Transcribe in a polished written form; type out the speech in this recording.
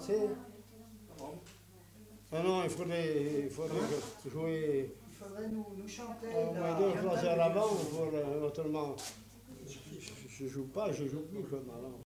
commencer. Ah non, il faudrait jouer Il faudrait nous chanter. au moins 2 ou 3 heures avant, autrement je joue pas, je joue plus comme avant.